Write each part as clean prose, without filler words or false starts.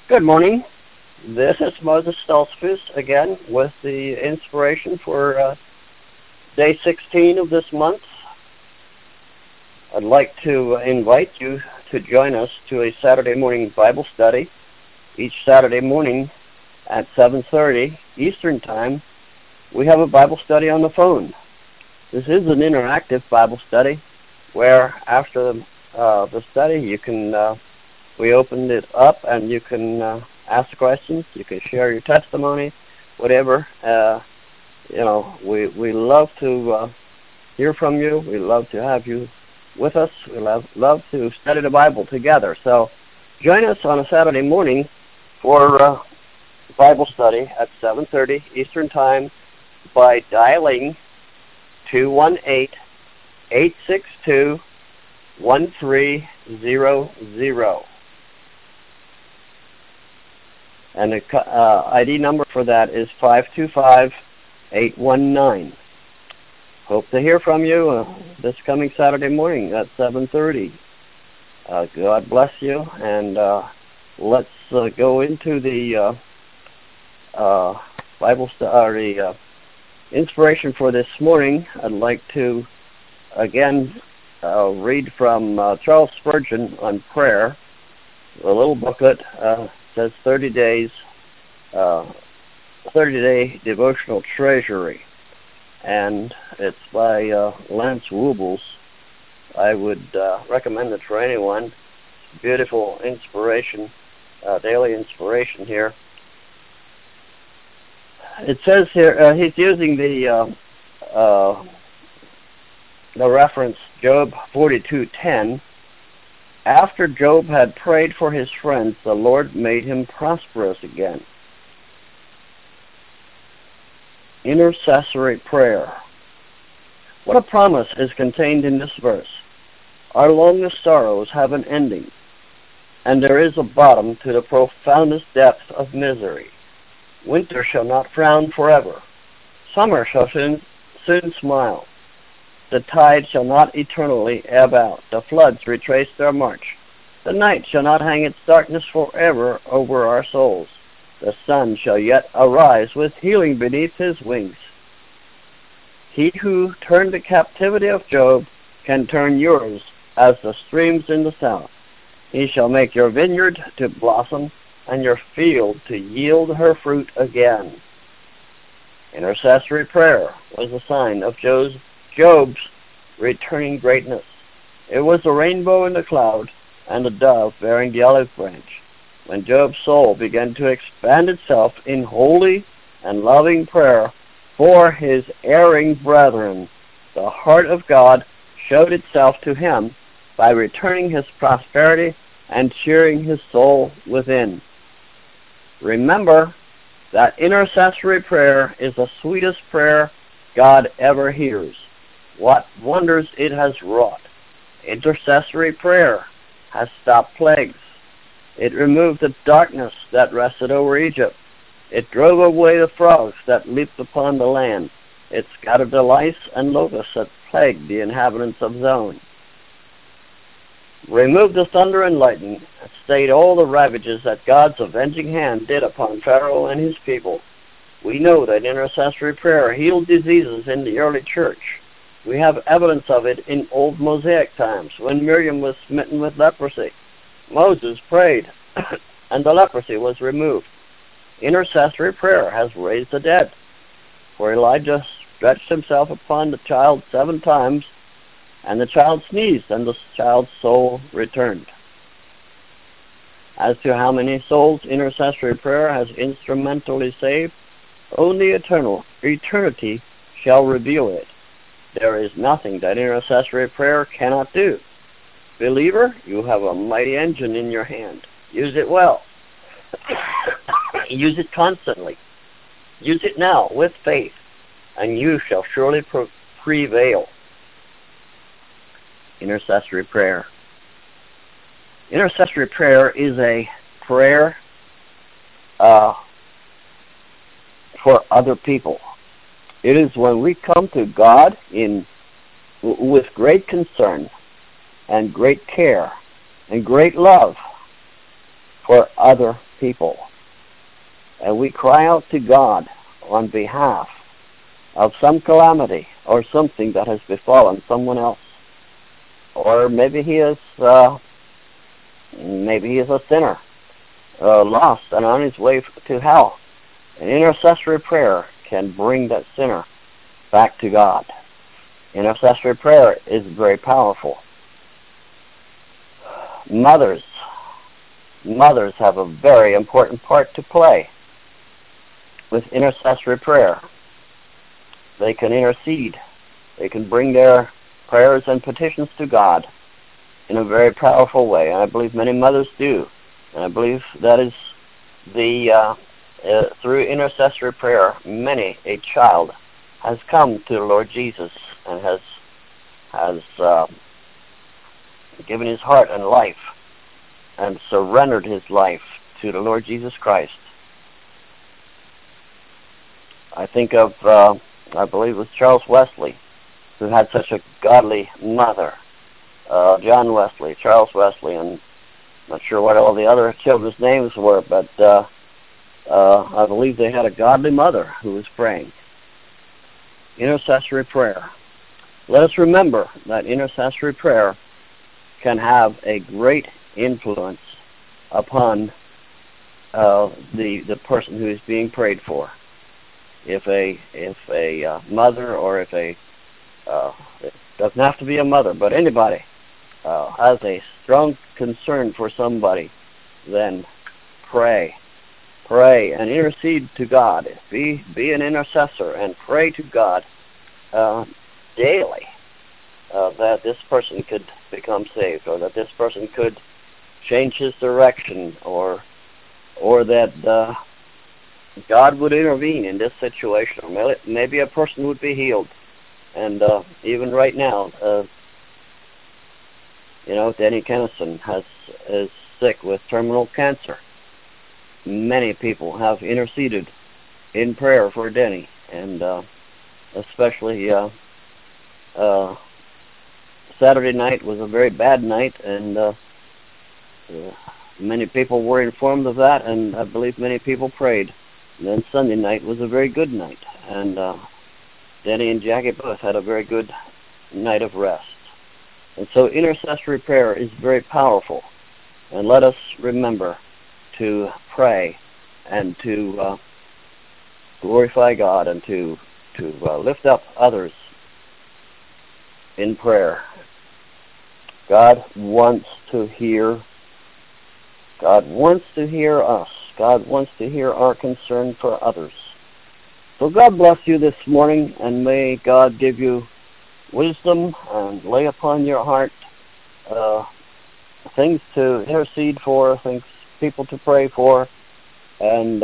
Good morning. This is Moses Stoltzfus again with the inspiration for day 16 of this month. I'd like to invite you to join us to a Saturday morning Bible study each Saturday morning at 7:30 Eastern Time. We have a Bible study on the phone. This is an interactive Bible study where after the study you can we opened it up and you can ask questions, you can share your testimony, whatever. We love to hear from you. We love to have you with us. We love to study the Bible together. So join us on a Saturday morning for Bible study at 7:30 Eastern Time by dialing 218-862-1300. And the ID number for that is 525819. Hope to hear from you this coming Saturday morning at 7:30. God bless you, and let's go into the Bible study. Inspiration for this morning. I'd like to again read from Charles Spurgeon on prayer. A little booklet says 30 day devotional treasury, and it's by Lance Wuebels. I would recommend it for anyone. Beautiful inspiration, daily inspiration here. It says here he's using the reference Job 42:10. After Job had prayed for his friends, the Lord made him prosperous again. Intercessory prayer. What a promise is contained in this verse. Our longest sorrows have an ending, and there is a bottom to the profoundest depth of misery. Winter shall not frown forever. Summer shall soon smile. The tide shall not eternally ebb out. The floods retrace their march. The night shall not hang its darkness forever over our souls. The sun shall yet arise with healing beneath his wings. He who turned the captivity of Job can turn yours as the streams in the south. He shall make your vineyard to blossom and your field to yield her fruit again. Intercessory prayer was a sign of Job's returning greatness. It was a rainbow in the cloud and a dove bearing the olive branch. When Job's soul began to expand itself in holy and loving prayer for his erring brethren, the heart of God showed itself to him by returning his prosperity and cheering his soul within. Remember that intercessory prayer is the sweetest prayer God ever hears. What wonders it has wrought. Intercessory prayer has stopped plagues. It removed the darkness that rested over Egypt. It drove away the frogs that leaped upon the land. It scattered the lice and locusts that plagued the inhabitants of Zon. Removed the thunder and lightning, and stayed all the ravages that God's avenging hand did upon Pharaoh and his people. We know that intercessory prayer healed diseases in the early church. We have evidence of it in old Mosaic times when Miriam was smitten with leprosy. Moses prayed, and the leprosy was removed. Intercessory prayer has raised the dead, for Elijah stretched himself upon the child 7 times, and the child sneezed, and the child's soul returned. As to how many souls intercessory prayer has instrumentally saved, only eternity shall reveal it. There is nothing that intercessory prayer cannot do. Believer, you have a mighty engine in your hand. Use it well. Use it constantly. Use it now with faith, and you shall surely prevail. Intercessory prayer. Intercessory prayer is a prayer for other people. It is when we come to God with great concern and great care and great love for other people, and we cry out to God on behalf of some calamity or something that has befallen someone else, or maybe he is a sinner, lost and on his way to hell. An intercessory prayer can bring that sinner back to God. Intercessory prayer is very powerful. Mothers have a very important part to play with intercessory prayer. They can intercede. They can bring their prayers and petitions to God in a very powerful way, and I believe many mothers do. And I believe that is through intercessory prayer, many a child has come to the Lord Jesus and has given his heart and life and surrendered his life to the Lord Jesus Christ. I think of, I believe it was Charles Wesley, who had such a godly mother, John Wesley, Charles Wesley, and I'm not sure what all the other children's names were, but I believe they had a godly mother who was praying. Intercessory prayer. Let us remember that intercessory prayer can have a great influence upon the person who is being prayed for. If a mother, or if it doesn't have to be a mother, but anybody has a strong concern for somebody, then pray and intercede to God. Be an intercessor and pray to God daily that this person could become saved, or that this person could change his direction, or that God would intervene in this situation, or maybe a person would be healed. And even right now, Denny Kennison is sick with terminal cancer. Many people have interceded in prayer for Denny, and especially Saturday night was a very bad night, and many people were informed of that, and I believe many people prayed. And then Sunday night was a very good night, and Denny and Jackie both had a very good night of rest. And so intercessory prayer is very powerful, and let us remember to pray and to glorify God, and to lift up others in prayer. God wants to hear us. God wants to hear our concern for others. So God bless you this morning, and may God give you wisdom and lay upon your heart things to intercede for, people to pray for, and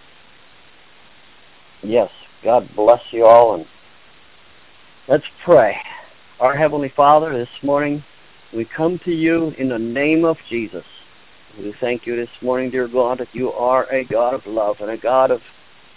yes, God bless you all. And let's pray. Our Heavenly Father, this morning we come to you in the name of Jesus. We thank you this morning, dear God, that you are a God of love, and a God of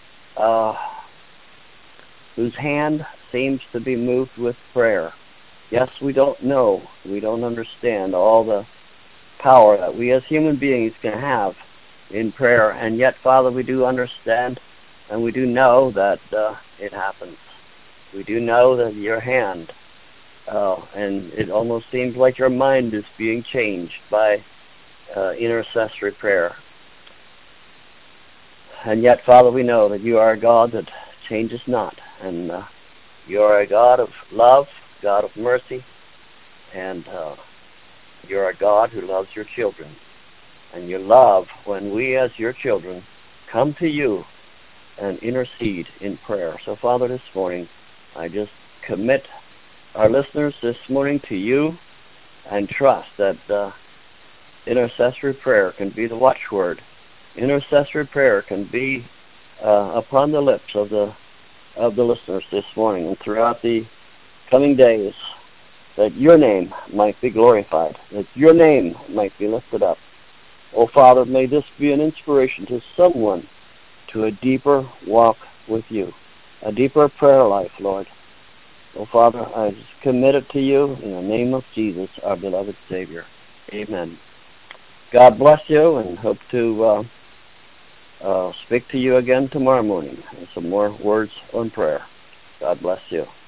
whose hand seems to be moved with prayer. Yes, we don't know, we don't understand all the power that we as human beings can have in prayer, and yet, Father, we do understand, and we do know that it happens. We do know that your hand, and it almost seems like your mind is being changed by intercessory prayer. And yet, Father, we know that you are a God that changes not, and you are a God of love, God of mercy, and you're a God who loves your children. And you love when we as your children come to you and intercede in prayer. So, Father, this morning, I just commit our listeners this morning to you, and trust that intercessory prayer can be the watchword. Intercessory prayer can be upon the lips of the listeners this morning and throughout the coming days, that your name might be glorified, that your name might be lifted up. Oh, Father, may this be an inspiration to someone to a deeper walk with you, a deeper prayer life, Lord. Oh, Father, I just commit it to you in the name of Jesus, our beloved Savior. Amen. God bless you, and hope to I'll speak to you again tomorrow morning and some more words on prayer. God bless you.